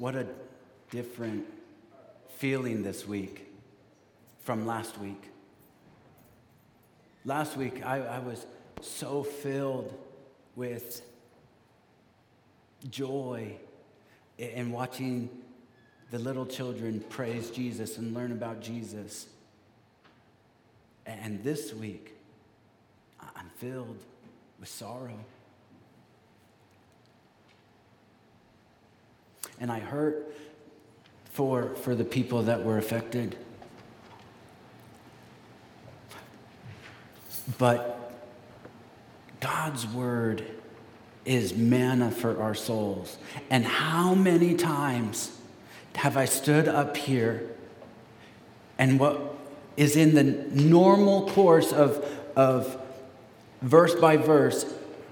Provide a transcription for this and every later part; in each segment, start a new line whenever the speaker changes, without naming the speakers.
What a different feeling this week from last week. Last week, I was so filled with joy in watching the little children praise Jesus and learn about Jesus. And this week, I'm filled with sorrow. And I hurt for the people that were affected. But God's word is manna for our souls. And how many times have I stood up here and what is in the normal course of verse by verse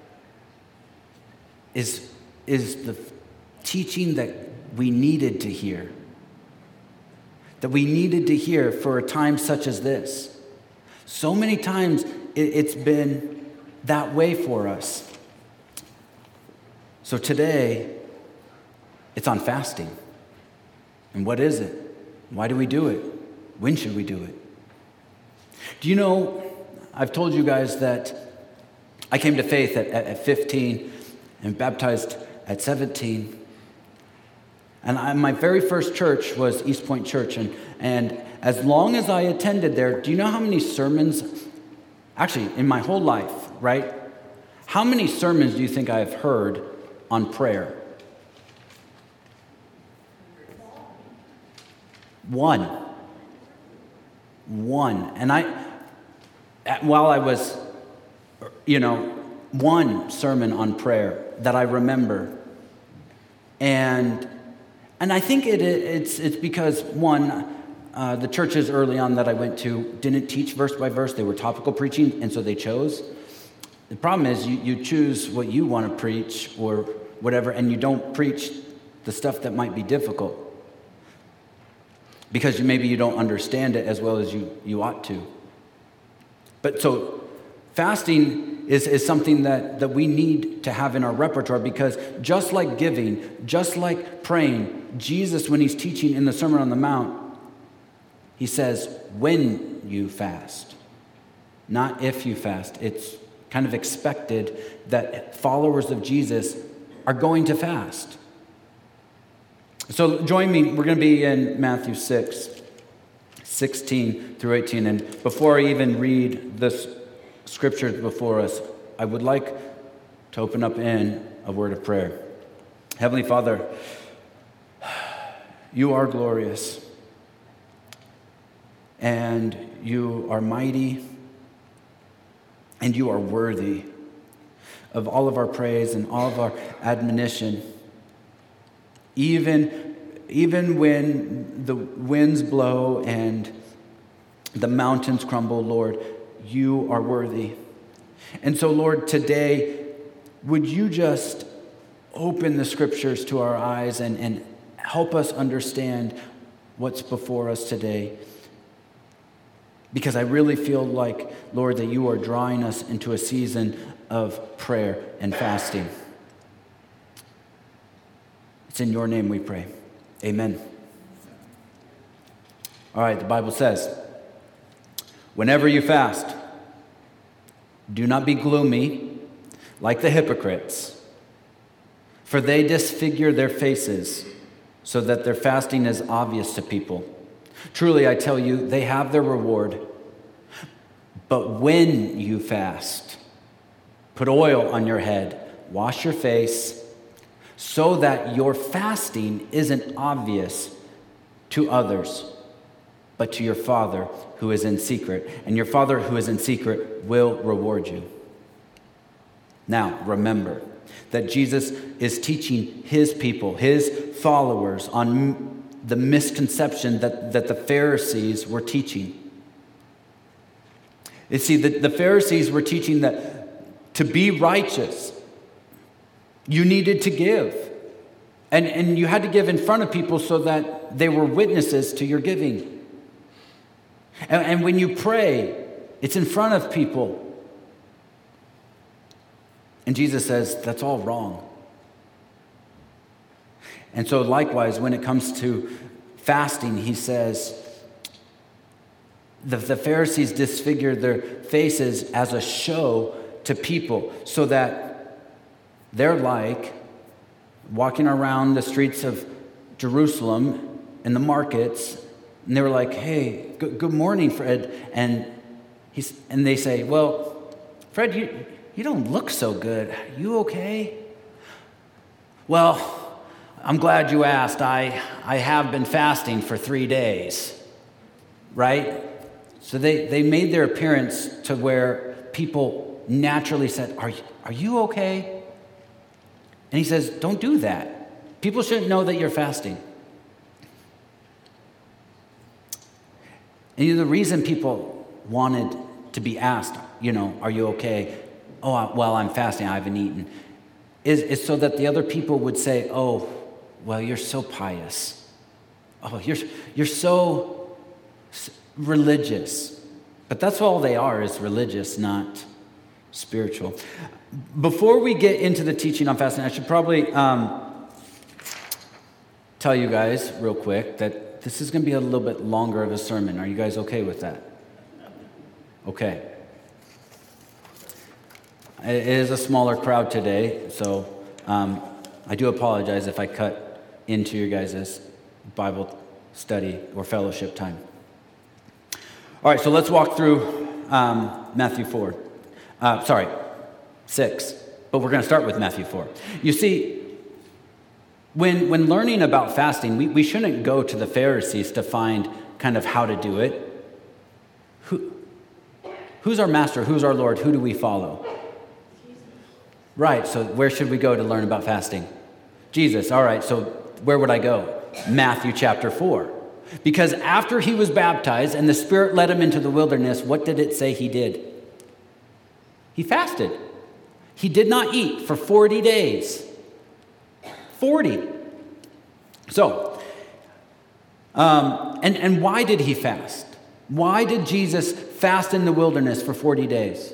is the teaching that we needed to hear. That we needed to hear for a time such as this. So many times it's been that way for us. So today, it's on fasting. And what is it? Why do we do it? When should we do it? Do you know, I've told you guys that I came to faith at 15 and baptized at 17. And my very first church was East Point Church. And as long as I attended there, do you know how many sermons, actually in my whole life, right? How many sermons do you think I have heard on prayer? One. And while I was, one sermon on prayer that I remember. And I think it's because, one, the churches early on that I went to didn't teach verse by verse. They were topical preaching, and so they chose. The problem is you choose what you want to preach or whatever, and you don't preach the stuff that might be difficult because maybe you don't understand it as well as you ought to. But so fasting is something that we need to have in our repertoire, because just like giving, just like praying, Jesus, when he's teaching in the Sermon on the Mount, he says, when you fast, not if you fast. It's kind of expected that followers of Jesus are going to fast. So join me. We're going to be in Matthew 6, 16 through 18. And before I even read this scripture before us, I would like to open up in a word of prayer. Heavenly Father, you are glorious, and you are mighty, and you are worthy of all of our praise and all of our admonition. Even when the winds blow and the mountains crumble, Lord, you are worthy. And so, Lord, today, would you just open the scriptures to our eyes and help us understand what's before us today? Because I really feel like, Lord, that you are drawing us into a season of prayer and fasting. It's in your name we pray. Amen. All right, the Bible says, whenever you fast, do not be gloomy like the hypocrites, for they disfigure their faces so that their fasting is obvious to people. Truly, I tell you, they have their reward. But when you fast, put oil on your head, wash your face, so that your fasting isn't obvious to others, but to your Father who is in secret. And your Father who is in secret will reward you. Now, remember that Jesus is teaching his people, his followers, on the misconception that the Pharisees were teaching. You see, the Pharisees were teaching that to be righteous, you needed to give. And you had to give in front of people so that they were witnesses to your giving. And when you pray, it's in front of people. And Jesus says, that's all wrong. And so likewise, when it comes to fasting, he says, the Pharisees disfigured their faces as a show to people so that they're like walking around the streets of Jerusalem in the markets, and they were like, hey, good morning, Fred. And they say, well, Fred, you don't look so good. You okay? Well, I'm glad you asked. I have been fasting for 3 days, right? So they made their appearance to where people naturally said, are you okay? And he says, don't do that. People shouldn't know that you're fasting. And the reason people wanted to be asked, are you okay? Oh, well, I'm fasting, I haven't eaten, is so that the other people would say, oh, well, you're so pious. Oh, you're so religious. But that's all they are, is religious, not spiritual. Before we get into the teaching on fasting, I should probably tell you guys real quick that this is going to be a little bit longer of a sermon. Are you guys okay with that? Okay. It is a smaller crowd today, so I do apologize if I cut into your guys' Bible study or fellowship time. All right, so let's walk through Matthew 6, but we're going to start with Matthew 4. You see, when learning about fasting, we shouldn't go to the Pharisees to find kind of how to do it. Who's our master? Who's our Lord? Who do we follow? Right, so where should we go to learn about fasting? Jesus. All right, so where would I go? Matthew chapter 4. Because after he was baptized and the Spirit led him into the wilderness, what did it say he did? He fasted. He did not eat for 40 days. 40. So, and why did he fast? Why did Jesus fast in the wilderness for 40 days?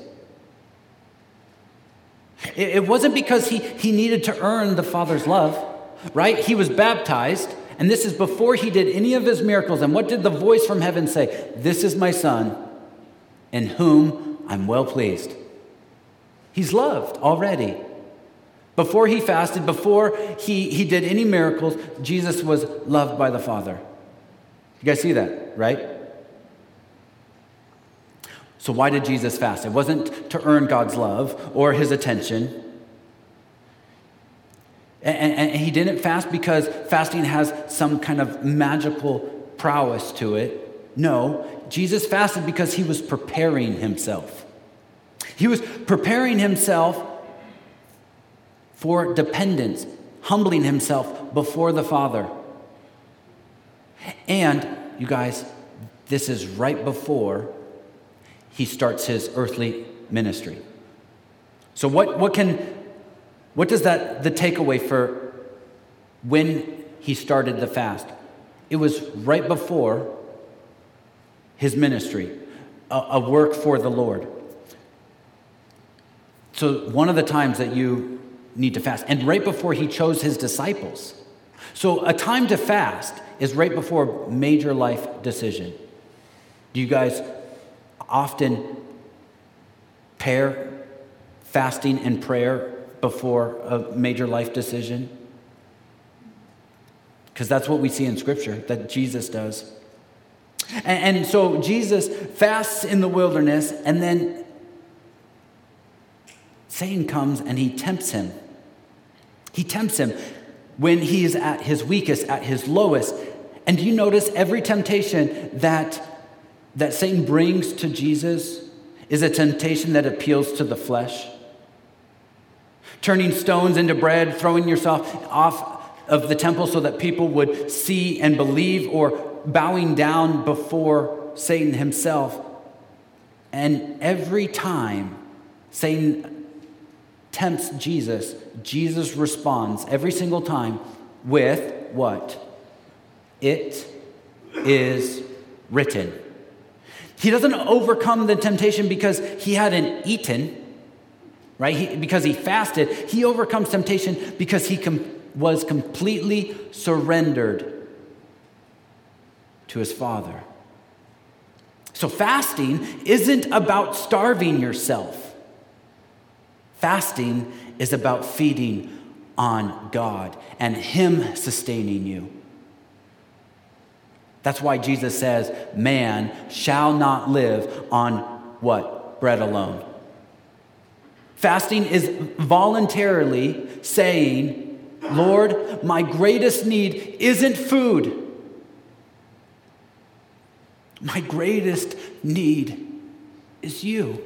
It wasn't because he needed to earn the Father's love, right? He was baptized, and this is before he did any of his miracles. And what did the voice from heaven say? This is my Son, in whom I'm well pleased. He's loved already. Before he fasted, before he did any miracles, Jesus was loved by the Father. You guys see that, right? So why did Jesus fast? It wasn't to earn God's love or his attention. And he didn't fast because fasting has some kind of magical prowess to it. No, Jesus fasted because he was preparing himself. He was preparing himself for dependence, humbling himself before the Father. And, you guys, this is right before he starts his earthly ministry. So what does the takeaway for when he started the fast? It was right before his ministry, a work for the Lord. So one of the times that you need to fast, and right before he chose his disciples. So a time to fast is right before a major life decision. Do you guys often pair fasting and prayer before a major life decision? Because that's what we see in Scripture, that Jesus does. And so Jesus fasts in the wilderness, and then Satan comes and he tempts him. He tempts him when he is at his weakest, at his lowest. And do you notice every temptation that Satan brings to Jesus is a temptation that appeals to the flesh? Turning stones into bread, throwing yourself off of the temple so that people would see and believe, or bowing down before Satan himself. And every time Satan tempts Jesus, Jesus responds every single time with what? It is written. He doesn't overcome the temptation because he hadn't eaten, right? Because he fasted. He overcomes temptation because he was completely surrendered to his Father. So fasting isn't about starving yourself. Fasting is about feeding on God and him sustaining you. That's why Jesus says, man shall not live on what? Bread alone. Fasting is voluntarily saying, Lord, my greatest need isn't food. My greatest need is you.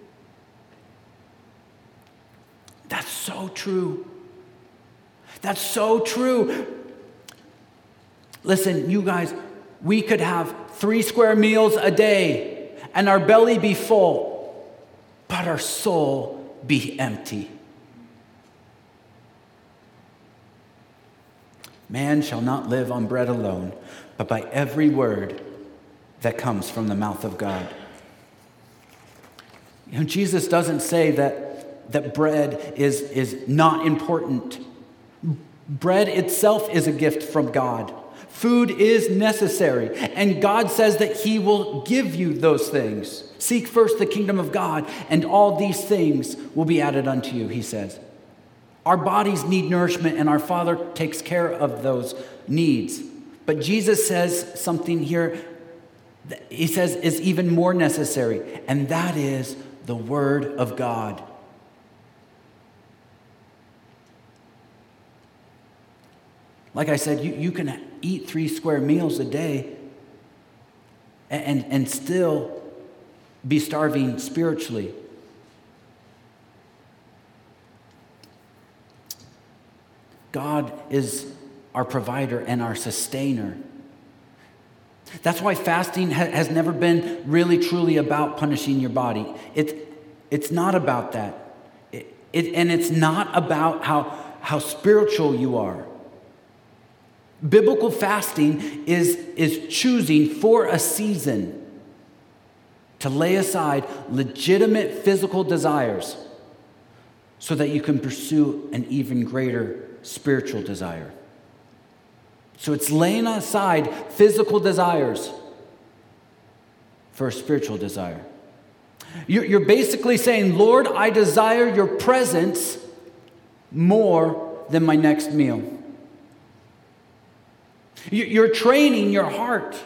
That's so true. That's so true. Listen, you guys, we could have 3 square meals a day and our belly be full, but our soul be empty. Man shall not live on bread alone, but by every word that comes from the mouth of God. You know, Jesus doesn't say that bread is not important. Bread itself is a gift from God. Food is necessary, and God says that he will give you those things. Seek first the kingdom of God, and all these things will be added unto you, he says. Our bodies need nourishment, and our Father takes care of those needs. But Jesus says something here that he says is even more necessary, and that is the Word of God. Like I said, you can eat 3 square meals a day and still be starving spiritually. God is our provider and our sustainer. That's why fasting has never been really truly about punishing your body. It's not about that. And it's not about how spiritual you are. Biblical fasting is choosing for a season to lay aside legitimate physical desires so that you can pursue an even greater spiritual desire. So it's laying aside physical desires for a spiritual desire. You're basically saying, Lord, I desire your presence more than my next meal. You're training your heart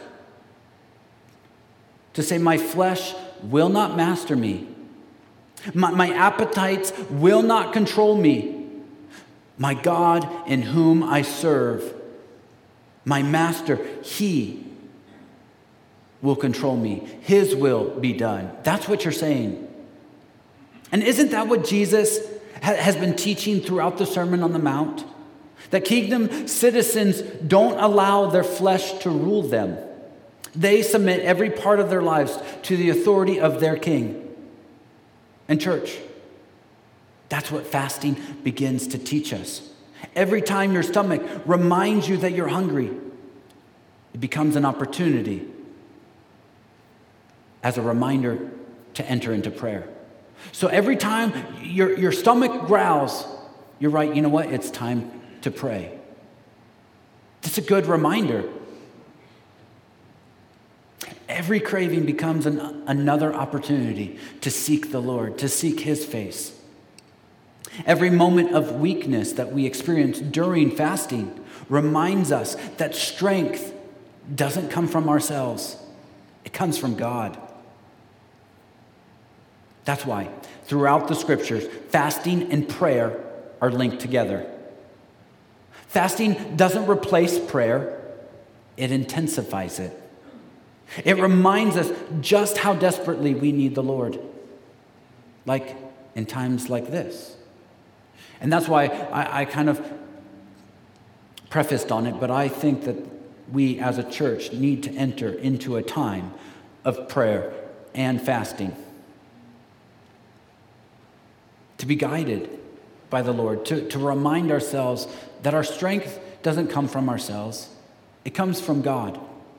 to say, my flesh will not master me. My appetites will not control me. My God in whom I serve, my master, he will control me. His will be done. That's what you're saying. And isn't that what Jesus has been teaching throughout the Sermon on the Mount? That kingdom citizens don't allow their flesh to rule them. They submit every part of their lives to the authority of their king. And church, that's what fasting begins to teach us. Every time your stomach reminds you that you're hungry, it becomes an opportunity as a reminder to enter into prayer. So every time your stomach growls, you're right, you know what? It's time to pray. It's a good reminder. Every craving becomes another opportunity to seek the Lord, to seek his face. Every moment of weakness that we experience during fasting reminds us that strength doesn't come from ourselves. It comes from God. That's why throughout the scriptures, fasting and prayer are linked together. Fasting doesn't replace prayer, it intensifies it. It reminds us just how desperately we need the Lord, like in times like this. And that's why I kind of prefaced on it, but I think that we as a church need to enter into a time of prayer and fasting, to be guided by the Lord, to remind ourselves that our strength doesn't come from ourselves. It comes from God.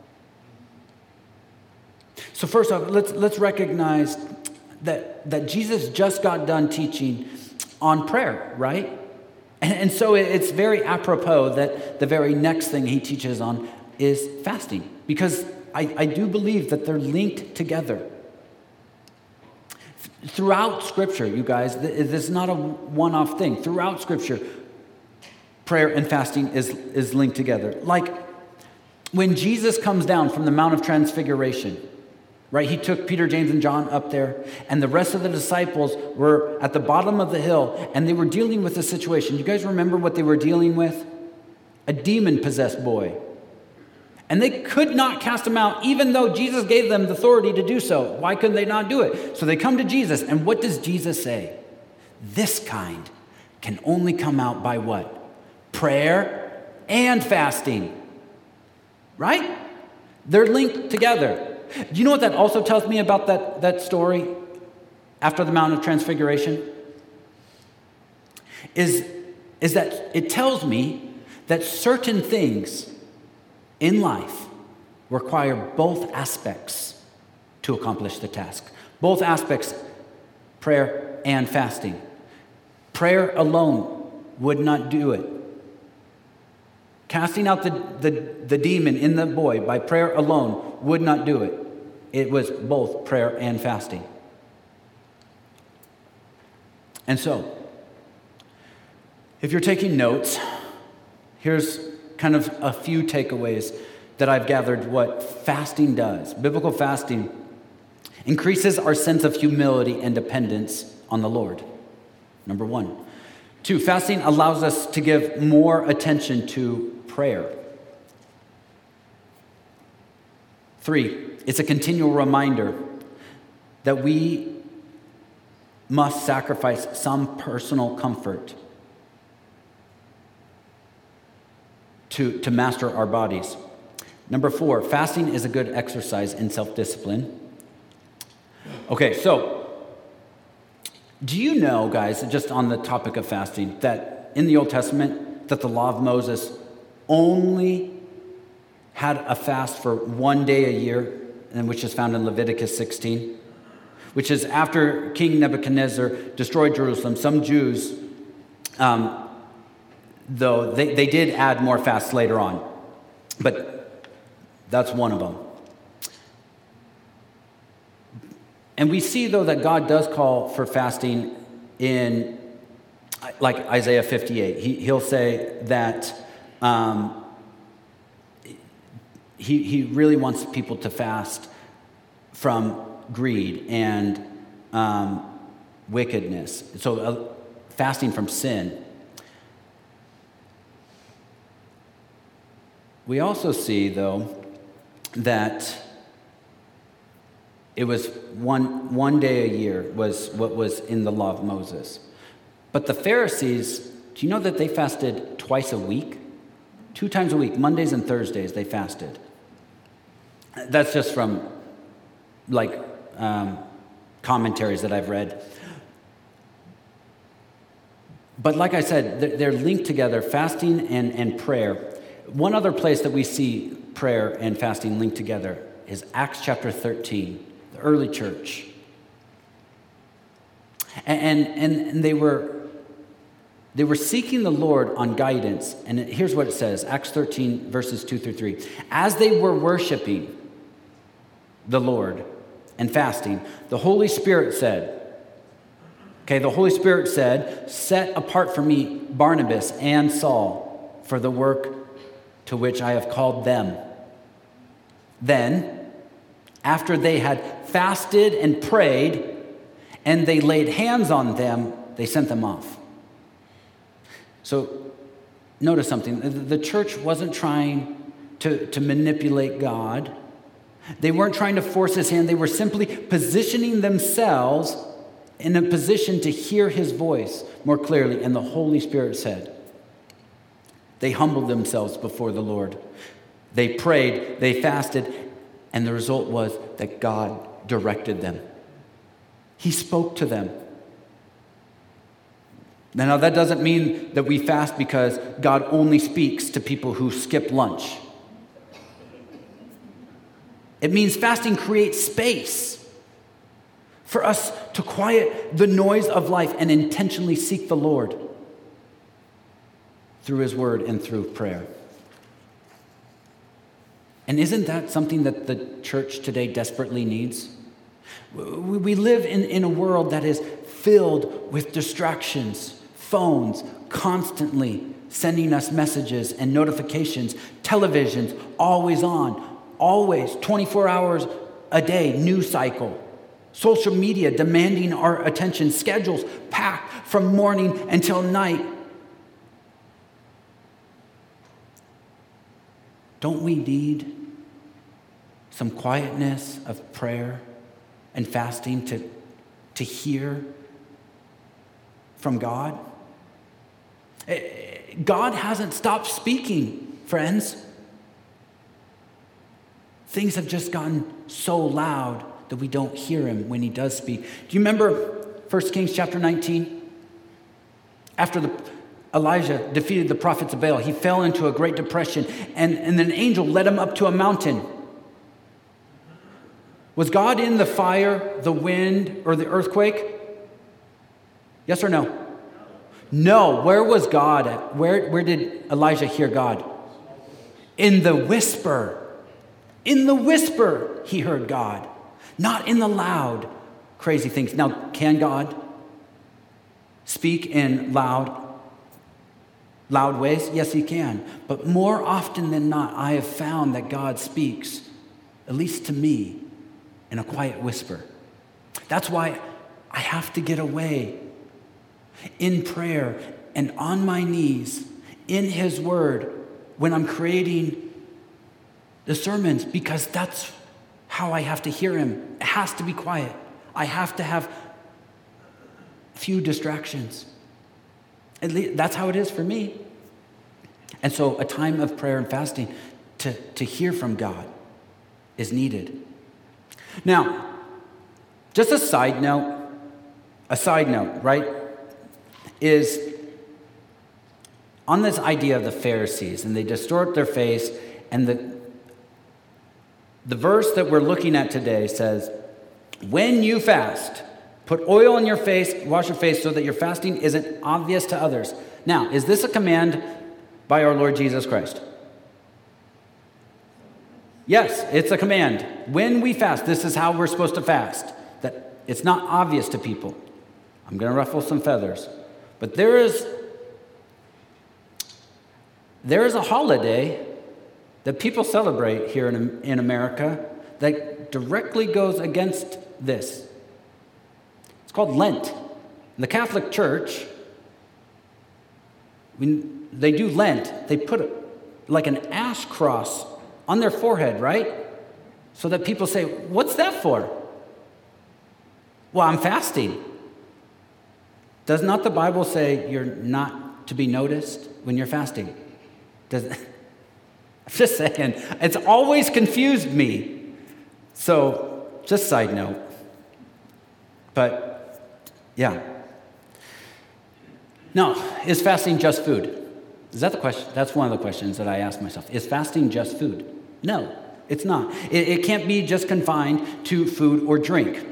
So first off, let's recognize that Jesus just got done teaching on prayer, right? And so it's very apropos that the very next thing he teaches on is fasting, because I do believe that they're linked together. Throughout Scripture, you guys, this is not a one-off thing. Throughout Scripture, prayer and fasting is linked together. Like when Jesus comes down from the Mount of Transfiguration, right? He took Peter, James, and John up there, and the rest of the disciples were at the bottom of the hill, and they were dealing with a situation. You guys remember what they were dealing with? A demon-possessed boy. And they could not cast him out, even though Jesus gave them the authority to do so. Why couldn't they not do it? So they come to Jesus, and what does Jesus say? This kind can only come out by what? Prayer and fasting. Right? They're linked together. Do you know what that also tells me about that story after the Mount of Transfiguration? Is that it tells me that certain things in life require both aspects to accomplish the task. Both aspects, prayer and fasting. Prayer alone would not do it. Casting out the demon in the boy by prayer alone would not do it. It was both prayer and fasting. And so, if you're taking notes, here's kind of a few takeaways that I've gathered what fasting does. Biblical fasting increases our sense of humility and dependence on the Lord. Number 1. 2, fasting allows us to give more attention to prayer. 3, it's a continual reminder that we must sacrifice some personal comfort to master our bodies. Number 4, fasting is a good exercise in self-discipline. Okay, so do you know, guys, just on the topic of fasting, that in the Old Testament, that the law of Moses only had a fast for 1 day a year, and which is found in Leviticus 16, which is after King Nebuchadnezzar destroyed Jerusalem. Some Jews, though they did add more fasts later on, but that's one of them. And we see, though, that God does call for fasting in, like Isaiah 58. He'll say that he really wants people to fast from greed and wickedness. So fasting from sin. We also see, though, that it was one day a year was what was in the law of Moses. But the Pharisees, do you know that they fasted twice a week? 2 times a week, Mondays and Thursdays, they fasted. That's just from, commentaries that I've read. But like I said, they're linked together, fasting and prayer. One other place that we see prayer and fasting linked together is Acts chapter 13, the early church. And they were seeking the Lord on guidance. And here's what it says, Acts 13, verses 2 through 3. As they were worshiping the Lord and fasting, the Holy Spirit said, set apart for me Barnabas and Saul for the work to which I have called them. Then, after they had fasted and prayed, and they laid hands on them, they sent them off. So, notice something. The church wasn't trying to manipulate God. They weren't trying to force his hand. They were simply positioning themselves in a position to hear his voice more clearly. And the Holy Spirit said, they humbled themselves before the Lord. They prayed, they fasted, and the result was that God directed them. He spoke to them. Now, that doesn't mean that we fast because God only speaks to people who skip lunch. It means fasting creates space for us to quiet the noise of life and intentionally seek the Lord. through his word and through prayer. And isn't that something that the church today desperately needs? We live in a world that is filled with distractions, phones constantly sending us messages and notifications, televisions always on, always 24 hours a day, news cycle, social media demanding our attention, schedules packed from morning until night. Don't we need some quietness of prayer and fasting to hear from God? God hasn't stopped speaking, friends. Things have just gotten so loud that we don't hear him when he does speak. Do you remember 1 Kings chapter 19? After Elijah defeated the prophets of Baal, he fell into a great depression, and an angel led him up to a mountain. Was God in the fire, the wind, or the earthquake? Yes or no? No. Where was God at? Where did Elijah hear God? In the whisper. In the whisper, he heard God. Not in the loud, crazy things. Now, can God speak in loud ways? Yes, he can. But more often than not, I have found that God speaks, at least to me, in a quiet whisper. That's why I have to get away in prayer and on my knees in his word when I'm creating the sermons, because that's how I have to hear him. It has to be quiet. I have to have few distractions. At least that's how it is for me. And so a time of prayer and fasting to hear from God is needed. Now, just a side note, right, is on this idea of the Pharisees, and they distort their face, and the verse that we're looking at today says, when you fast, put oil on your face, wash your face so that your fasting isn't obvious to others. Now, is this a command by our Lord Jesus Christ? Yes, it's a command. When we fast, this is how we're supposed to fast. That it's not obvious to people. I'm going to ruffle some feathers. But there is a holiday that people celebrate here in America that directly goes against this. It's called Lent. In the Catholic Church, when they do Lent, they put like an ash cross on their forehead, right? So that people say, what's that for? Well, I'm fasting. Does not the Bible say you're not to be noticed when you're fasting? I'm just saying, it's always confused me. So, just side note. But, yeah. Now, is fasting just food? Is that the question? That's one of the questions that I ask myself. Is fasting just food? No, it's not. It can't be just confined to food or drink.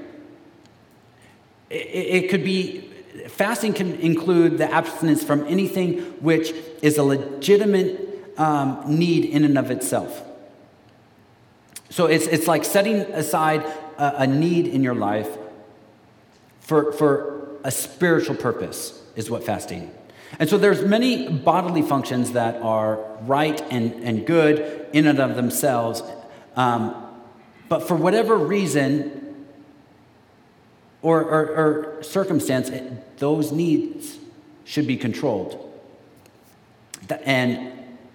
It could be, fasting can include the abstinence from anything which is a legitimate need in and of itself. So it's like setting aside a need in your life for a spiritual purpose is what fasting. And so there's many bodily functions that are right and good in and of themselves, but for whatever reason or circumstance, those needs should be controlled and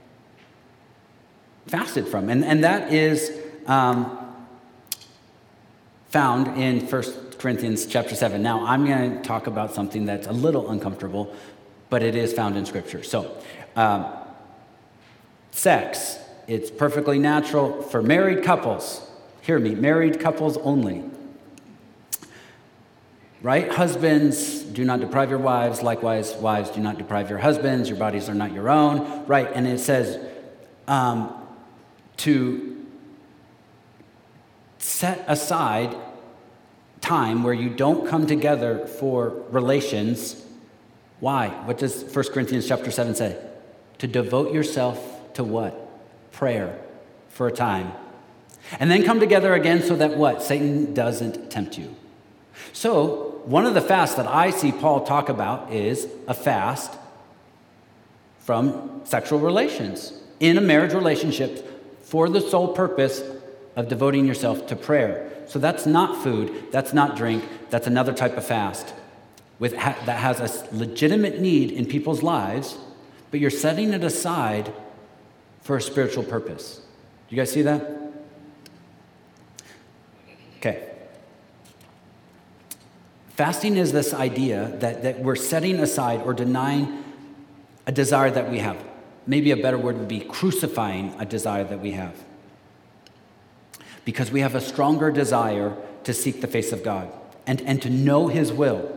fasted from. And that is found in 1 Corinthians chapter 7. Now, I'm going to talk about something that's a little uncomfortable, but it is found in Scripture. So, sex, it's perfectly natural for married couples. Hear me, married couples only. Right? Husbands, do not deprive your wives. Likewise, wives, do not deprive your husbands. Your bodies are not your own. Right? And it says to set aside time where you don't come together for relations. Why? What does 1 Corinthians chapter 7 say? to devote yourself to what? Prayer for a time. And then come together again so that what? Satan doesn't tempt you. So, one of the fasts that I see Paul talk about is a fast from sexual relations in a marriage relationship for the sole purpose of devoting yourself to prayer. So that's not food, that's not drink, that's another type of fast that has a legitimate need in people's lives, but you're setting it aside for a spiritual purpose. Do you guys see that? Okay. Fasting is this idea that we're setting aside or denying a desire that we have. Maybe a better word would be crucifying a desire that we have. Because we have a stronger desire to seek the face of God and to know His will.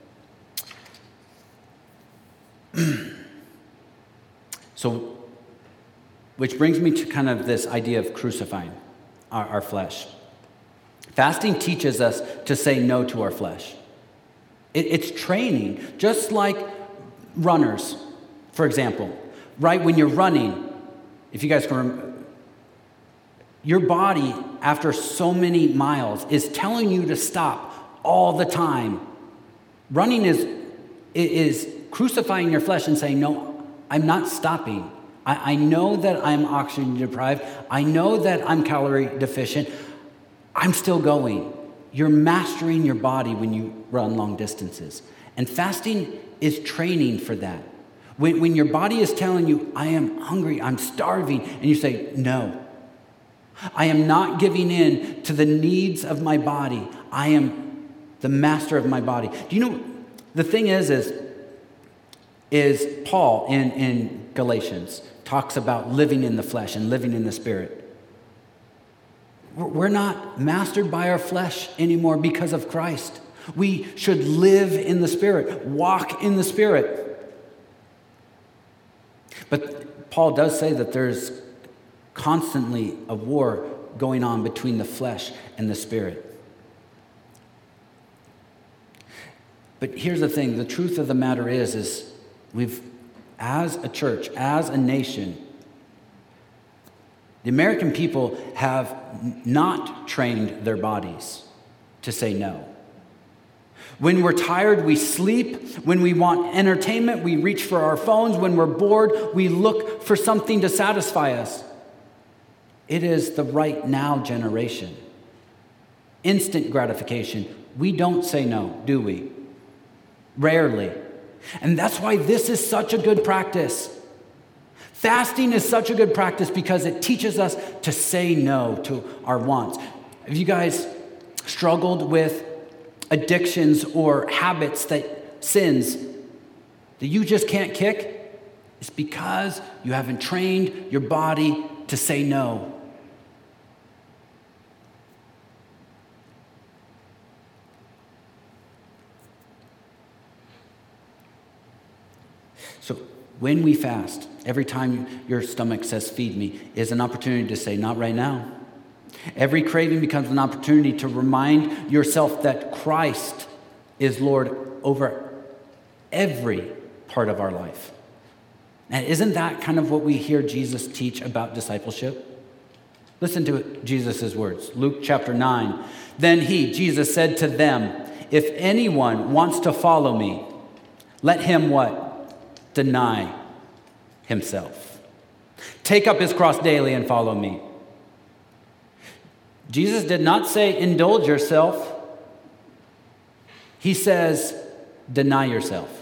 So, which brings me to kind of this idea of crucifying our flesh. Fasting teaches us to say no to our flesh. It's training, just like runners, for example. Right, when you're running, if you guys can remember, your body, after so many miles, is telling you to stop all the time. Running is crucifying your flesh and saying, no, I'm not stopping. I know that I'm oxygen deprived. I know that I'm calorie deficient. I'm still going. You're mastering your body when you run long distances. And fasting is training for that. When your body is telling you, I am hungry, I'm starving, and you say, no, I am not giving in to the needs of my body. I am the master of my body. Do you know, the thing is Paul in Galatians talks about living in the flesh and living in the spirit. We're not mastered by our flesh anymore because of Christ. We should live in the spirit, walk in the spirit. But Paul does say that there's constantly a war going on between the flesh and the spirit. But here's the thing, the truth of the matter is we've, as a church, as a nation, the American people have not trained their bodies to say no. When we're tired, we sleep. When we want entertainment, we reach for our phones. When we're bored, we look for something to satisfy us. It is the right now generation. Instant gratification. We don't say no, do we? Rarely. And that's why this is such a good practice. Fasting is such a good practice because it teaches us to say no to our wants. Have you guys struggled with addictions or habits, sins that you just can't kick? It's because you haven't trained your body to say no. So when we fast, every time your stomach says feed me is an opportunity to say not right now. Every craving becomes an opportunity to remind yourself that Christ is Lord over every part of our life. And isn't that kind of what we hear Jesus teach about discipleship? Listen to Jesus' words. Luke chapter 9. Then Jesus said to them, if anyone wants to follow me, let him what? Deny himself. Take up his cross daily and follow me. Jesus did not say, indulge yourself. He says, deny yourself.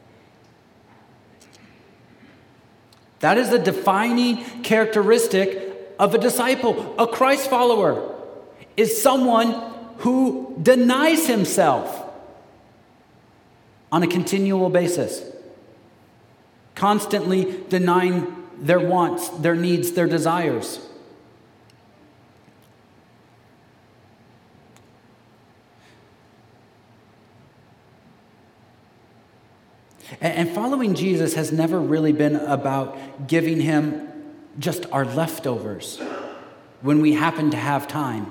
That is a defining characteristic of a disciple. A Christ follower is someone who denies himself on a continual basis, constantly denying their wants, their needs, their desires. And following Jesus has never really been about giving him just our leftovers when we happen to have time.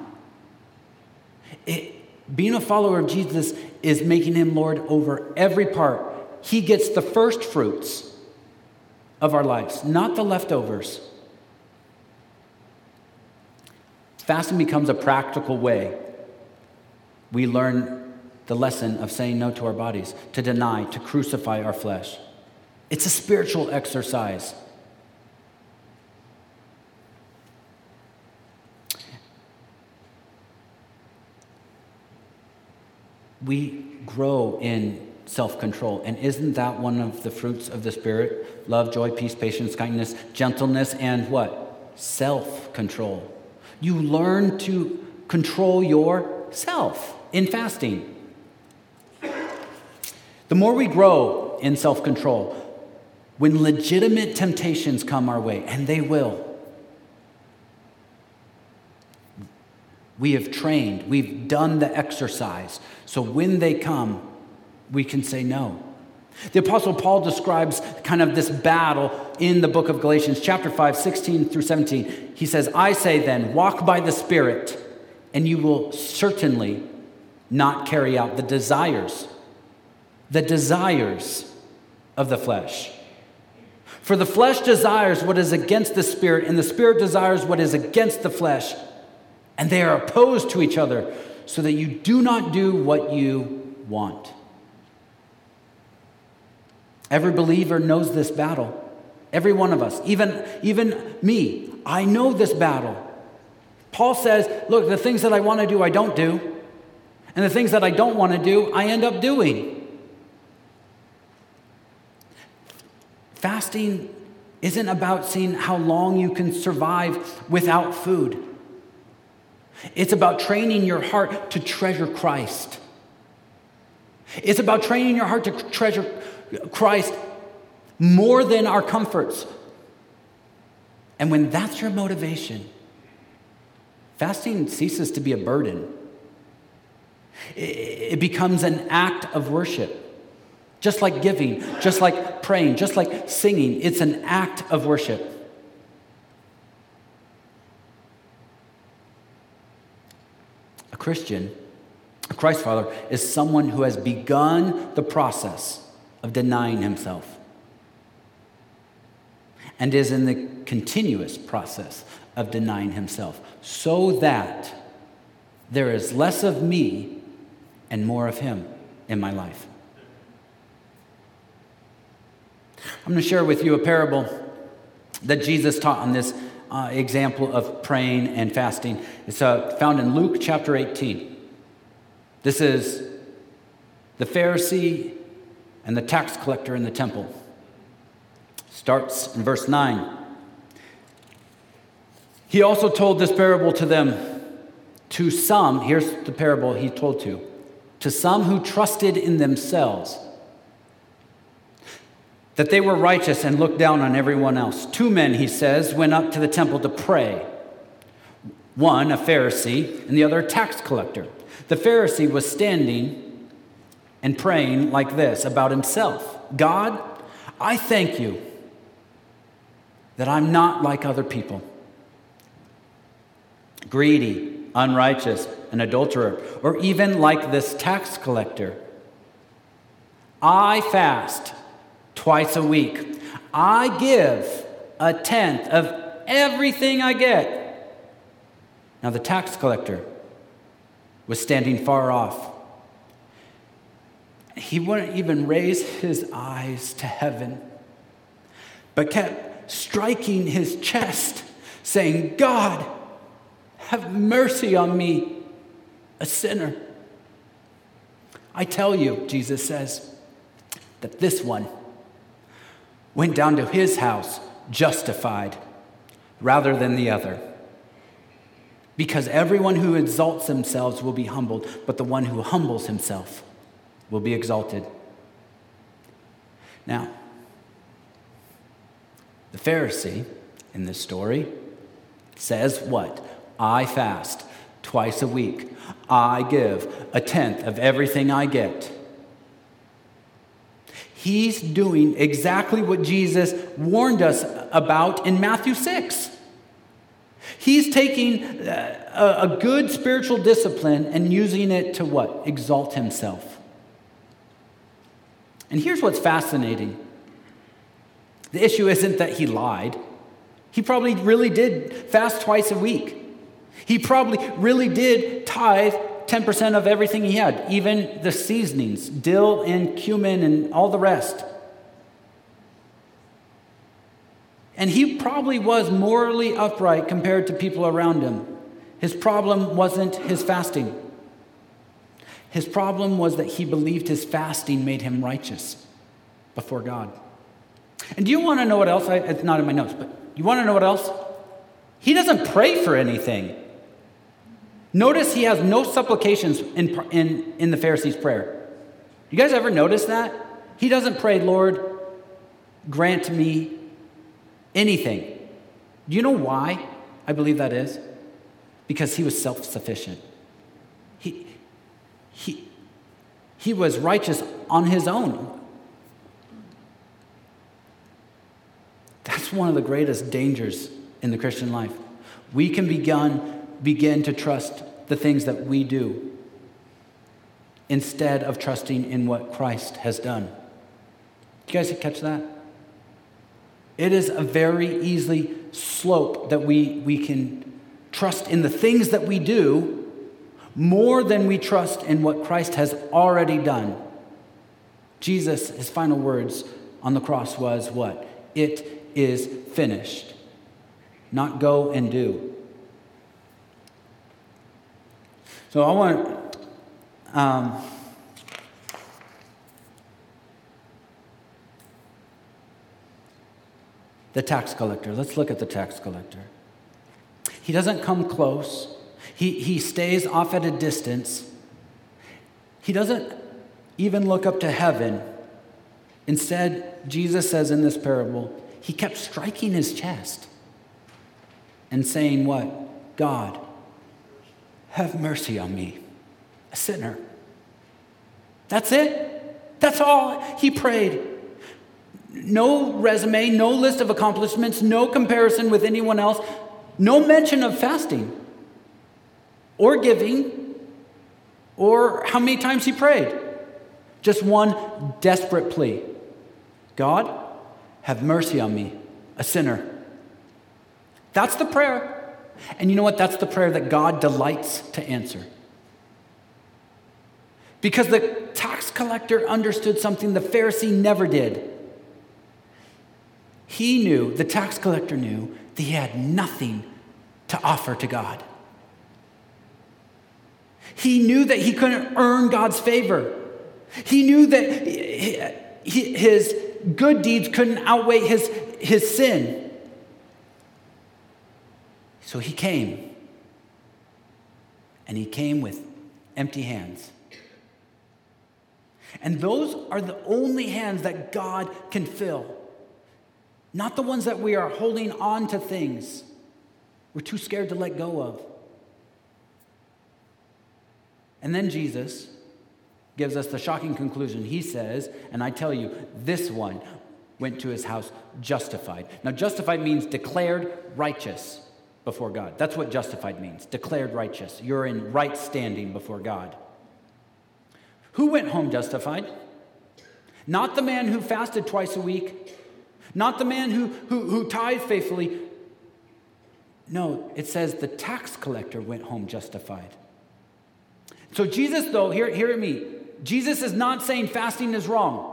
Being a follower of Jesus is making him Lord over every part. He gets the first fruits of our lives, not the leftovers. Fasting becomes a practical way. We learn the lesson of saying no to our bodies, to deny, to crucify our flesh. It's a spiritual exercise. We grow in self-control. And isn't that one of the fruits of the Spirit? Love, joy, peace, patience, kindness, gentleness, and what? Self-control. You learn to control yourself in fasting. The more we grow in self-control, when legitimate temptations come our way, and they will, we have trained, we've done the exercise, so when they come, we can say no. The Apostle Paul describes kind of this battle in the book of Galatians, chapter 5, 16 through 17. He says, I say then, walk by the Spirit, and you will certainly not carry out the desires of the flesh. For the flesh desires what is against the Spirit, and the Spirit desires what is against the flesh. And they are opposed to each other, so that you do not do what you want. Every believer knows this battle. Every one of us, even me, I know this battle. Paul says, look, the things that I want to do, I don't do. And the things that I don't want to do, I end up doing. Fasting isn't about seeing how long you can survive without food. It's about training your heart to treasure Christ. It's about training your heart to treasure Christ more than our comforts. And when that's your motivation, fasting ceases to be a burden. It becomes an act of worship. Just like giving, just like praying, just like singing, it's an act of worship. A Christian, a Christ follower, is someone who has begun the process of denying himself and is in the continuous process of denying himself so that there is less of me and more of him in my life. I'm going to share with you a parable that Jesus taught on this example of praying and fasting. It's found in Luke chapter 18. This is the Pharisee and the tax collector in the temple. Starts in verse 9. He also told this parable to them. To some, here's the parable he told to some who trusted in themselves that they were righteous and looked down on everyone else. 2 men, he says, went up to the temple to pray. One, a Pharisee, and the other, a tax collector. The Pharisee was standing and praying like this about himself. God, I thank you that I'm not like other people. Greedy, unrighteous, an adulterer, or even like this tax collector. I fast twice a week. I give a tenth of everything I get. Now the tax collector was standing far off. He wouldn't even raise his eyes to heaven, but kept striking his chest, saying, God, have mercy on me, a sinner. I tell you, Jesus says, that this one went down to his house justified rather than the other. Because everyone who exalts themselves will be humbled, but the one who humbles himself will be exalted. Now, the Pharisee in this story says what? I fast twice a week. I give a tenth of everything I get. He's doing exactly what Jesus warned us about in Matthew 6. He's taking a good spiritual discipline and using it to what? Exalt himself. And here's what's fascinating. The issue isn't that he lied. He probably really did fast twice a week. He probably really did tithe 10% of everything he had, even the seasonings, dill and cumin and all the rest. And he probably was morally upright compared to people around him. His problem wasn't his fasting. His problem was that he believed his fasting made him righteous before God. And do you want to know what else? It's not in my notes, but you want to know what else? He doesn't pray for anything. Notice he has no supplications in the Pharisees' prayer. You guys ever notice that? He doesn't pray, Lord, grant me anything. Do you know why I believe that is? Because he was self-sufficient. He was righteous on his own. That's one of the greatest dangers in the Christian life. We can begin to trust the things that we do instead of trusting in what Christ has done. You guys catch that? It is a very easy slope that we can trust in the things that we do more than we trust in what Christ has already done. Jesus, his final words on the cross was what? It is finished. Not go and do. So I want the tax collector. Let's look at the tax collector. He doesn't come close. He stays off at a distance. He doesn't even look up to heaven. Instead, Jesus says in this parable, he kept striking his chest and saying what? God, have mercy on me, a sinner. That's it. That's all he prayed. No resume, no list of accomplishments, no comparison with anyone else, no mention of fasting or giving or how many times he prayed. Just one desperate plea. God, have mercy on me, a sinner. That's the prayer. And you know what? That's the prayer that God delights to answer. Because the tax collector understood something the Pharisee never did. The tax collector knew that he had nothing to offer to God. He knew that he couldn't earn God's favor. He knew that his good deeds couldn't outweigh his sin. So he came. And he came with empty hands. And those are the only hands that God can fill. Not the ones that we are holding on to things we're too scared to let go of. And then Jesus gives us the shocking conclusion. He says, and I tell you, this one went to his house justified. Now, justified means declared righteous before God. That's what justified means, declared righteous. You're in right standing before God. Who went home justified? Not the man who fasted twice a week. Not the man who tithed faithfully. No, it says the tax collector went home justified. So Jesus, though, hear me. Jesus is not saying fasting is wrong.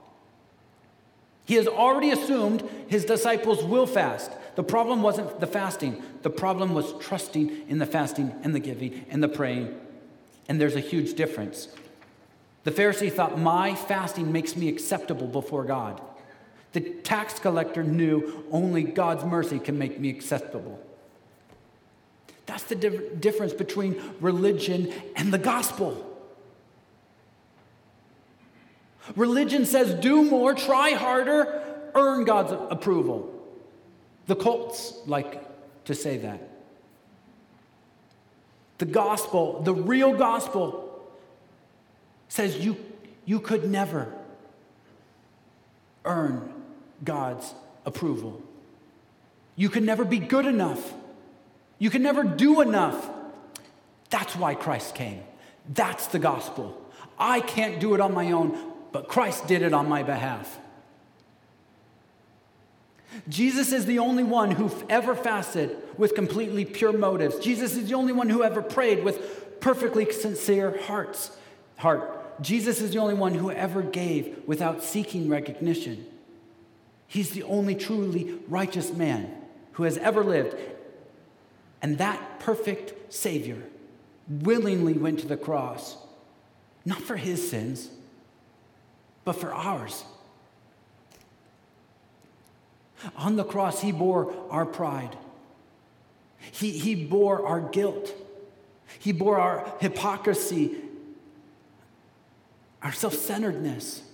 He has already assumed his disciples will fast. The problem wasn't the fasting. The problem was trusting in the fasting and the giving and the praying. And there's a huge difference. The Pharisee thought, my fasting makes me acceptable before God. The tax collector knew only God's mercy can make me acceptable. That's the difference between religion and the gospel. Religion says do more, try harder, earn God's approval. The cults like to say that. The gospel, the real gospel, says you could never earn God's approval. You could never be good enough. You can never do enough. That's why Christ came. That's the gospel. I can't do it on my own, but Christ did it on my behalf. Jesus is the only one who ever fasted with completely pure motives. Jesus is the only one who ever prayed with perfectly sincere heart. Jesus is the only one who ever gave without seeking recognition. He's the only truly righteous man who has ever lived. And that perfect Savior willingly went to the cross, not for his sins, but for ours. On the cross, he bore our pride. He bore our guilt. He bore our hypocrisy, our self-centeredness.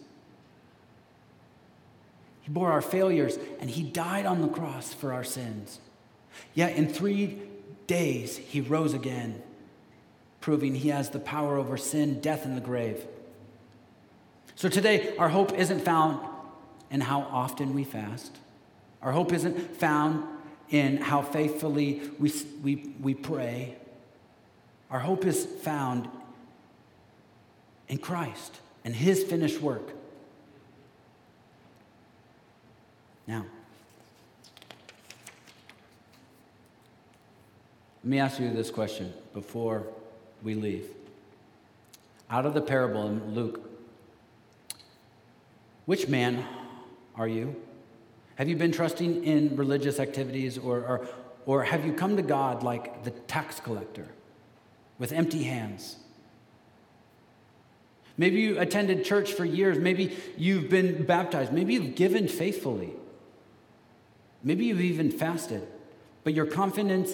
He bore our failures, and he died on the cross for our sins. Yet in 3 days, he rose again, proving he has the power over sin, death, and the grave. So today, our hope isn't found in how often we fast. Our hope isn't found in how faithfully we pray. Our hope is found in Christ and his finished work. Now, let me ask you this question before we leave. Out of the parable in Luke, which man are you? Have you been trusting in religious activities or have you come to God like the tax collector with empty hands? Maybe you attended church for years. Maybe you've been baptized. Maybe you've given faithfully. Maybe you've even fasted. But your confidence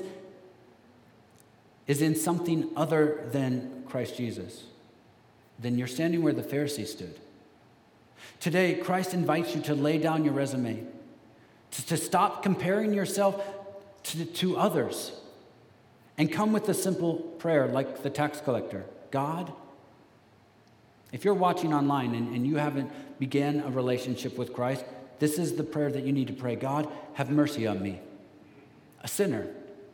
is in something other than Christ Jesus. Then you're standing where the Pharisees stood. Today, Christ invites you to lay down your resume, to stop comparing yourself to others, and come with a simple prayer like the tax collector. God, if you're watching online and you haven't began a relationship with Christ, this is the prayer that you need to pray. God, have mercy on me, a sinner.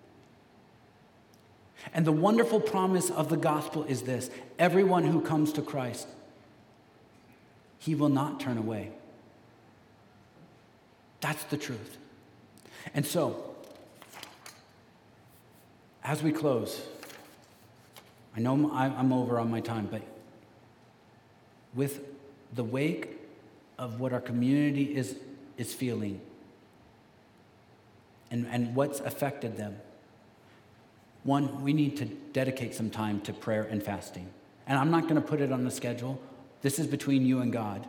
And the wonderful promise of the gospel is this: everyone who comes to Christ, he will not turn away. That's the truth. And so, as we close, I know I'm over on my time, but with the wake of what our community is feeling and what's affected them, one, we need to dedicate some time to prayer and fasting. And I'm not going to put it on the schedule. This is between you and God.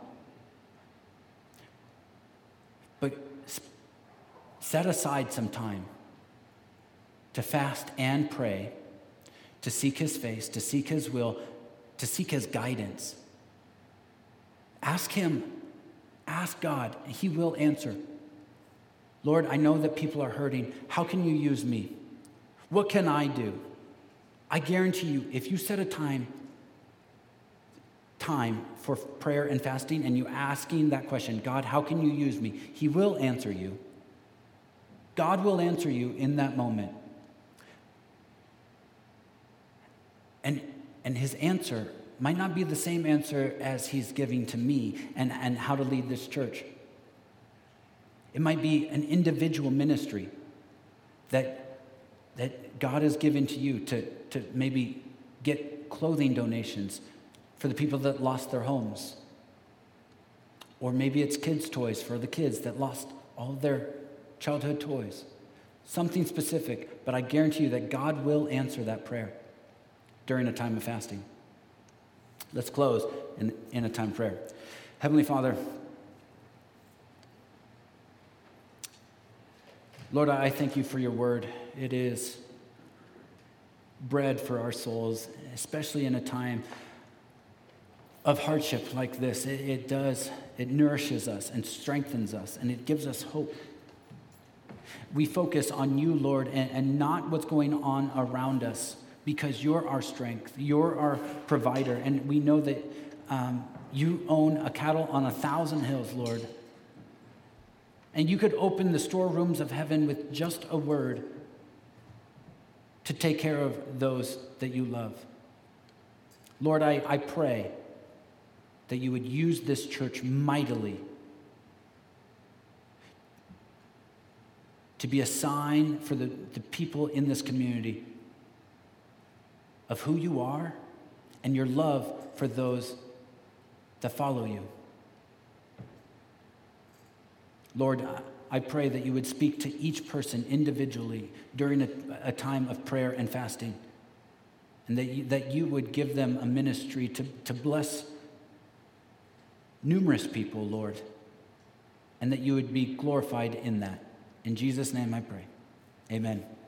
But set aside some time to fast and pray, to seek his face, to seek his will, to seek his guidance. Ask him, ask God, and he will answer. Lord, I know that people are hurting. How can you use me? What can I do? I guarantee you, if you set a time for prayer and fasting and you asking that question, God, how can you use me? He will answer you. God will answer you in that moment. And his answer might not be the same answer as he's giving to me and how to lead this church. It might be an individual ministry that God has given to you to maybe get clothing donations for the people that lost their homes. Or maybe it's kids' toys for the kids that lost all their childhood toys. Something specific, but I guarantee you that God will answer that prayer during a time of fasting. Let's close in a time of prayer. Heavenly Father, Lord, I thank you for your word. It is bread for our souls, especially in a time of hardship like this. It nourishes us and strengthens us, and it gives us hope. We focus on you, Lord, and not what's going on around us, because you're our strength, you're our provider, and we know that you own a cattle on 1,000 hills, Lord. And you could open the storerooms of heaven with just a word to take care of those that you love. Lord, I pray that you would use this church mightily to be a sign for the people in this community of who you are and your love for those that follow you. Lord, I pray that you would speak to each person individually during a time of prayer and fasting, and that you would give them a ministry to bless numerous people, Lord, and that you would be glorified in that. In Jesus' name I pray. Amen.